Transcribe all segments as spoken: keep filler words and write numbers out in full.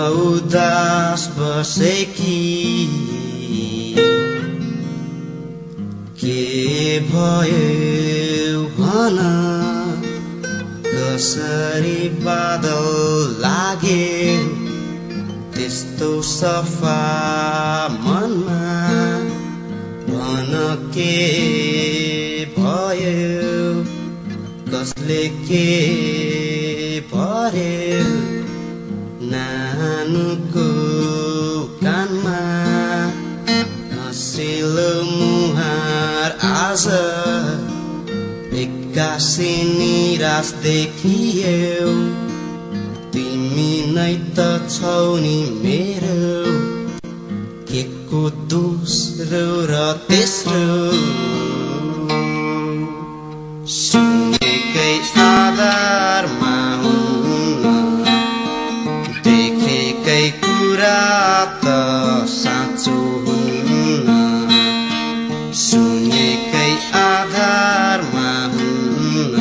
उदास बसेकी के भयो भन कसरी बादल लागे त्यस्तो सफा मनमा भन के भयो कसले के पर्यो नानुको कानमा हँसिलो मुहार आज एक्कासी निराश देखियो तिमी नै त छौ नि मेरो के को दोस्रो र तेस्रो सुनेकै आधारमा हुन्न देखेकै कुरा त साँचो हुन्न सुनेकै आधारमा हुन्न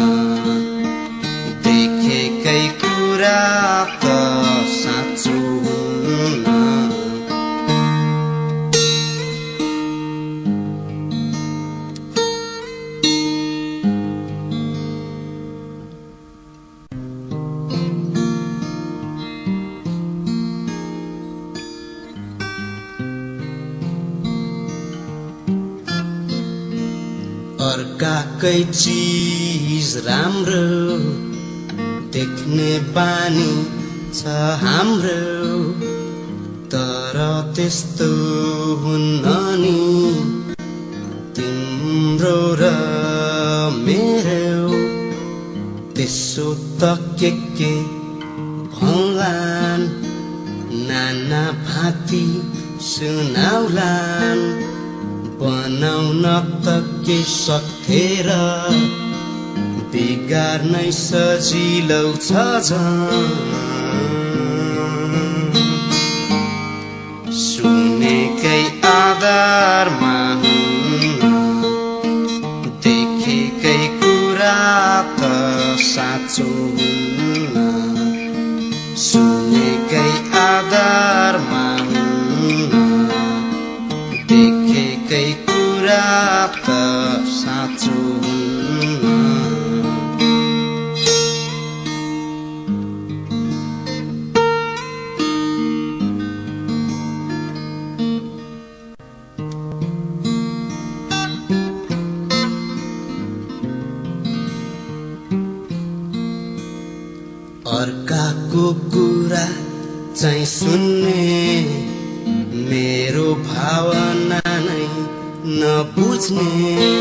देखेकै कुरा त साँचो हुन्न अर्काकै चीज राम्रो देख्ने बानी छ हाम्रो तर त्यस्तो हुन्न नि तिम्रो र मेरो त्यसो त के के भौलान् नाना भाती सुनाउलान् बनाउन त के सक्थे र बिगार्नै सजिलो छ झन् सुनेकै आधारमा हुन्न देखेकै कुरा त साँचो हुन्न सुनेकै आधारमा हुन्न देखेकै कुरा त साँचो हुन्न अर्काको कुरा चाहिँ सुन्ने मेरो भावना नै नबुझ्ने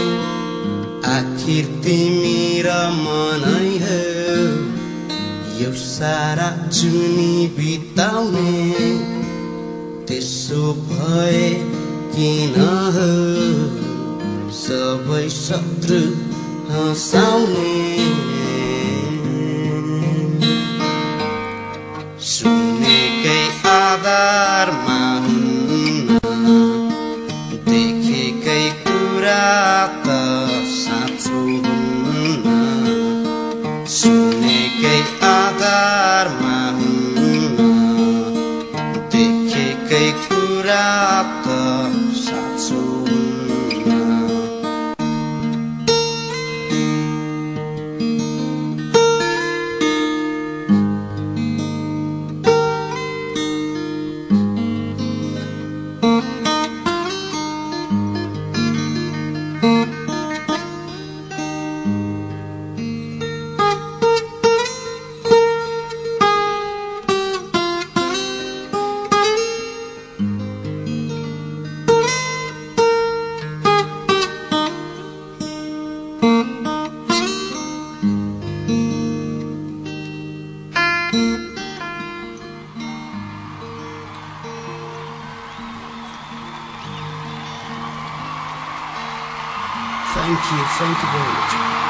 आखिर तिमी र मनै हो यो सारा जुनी बिताउने त्यसो भए किन हो सबै शत्रु हँसाउने सुनेकै आधारमा हुन्न देखेकै कुरा त साँचो हुन्न सुनेकै आधारमा हुन्न देखेकै कुरा त साँचो हुन्न Thank you, thank you very much.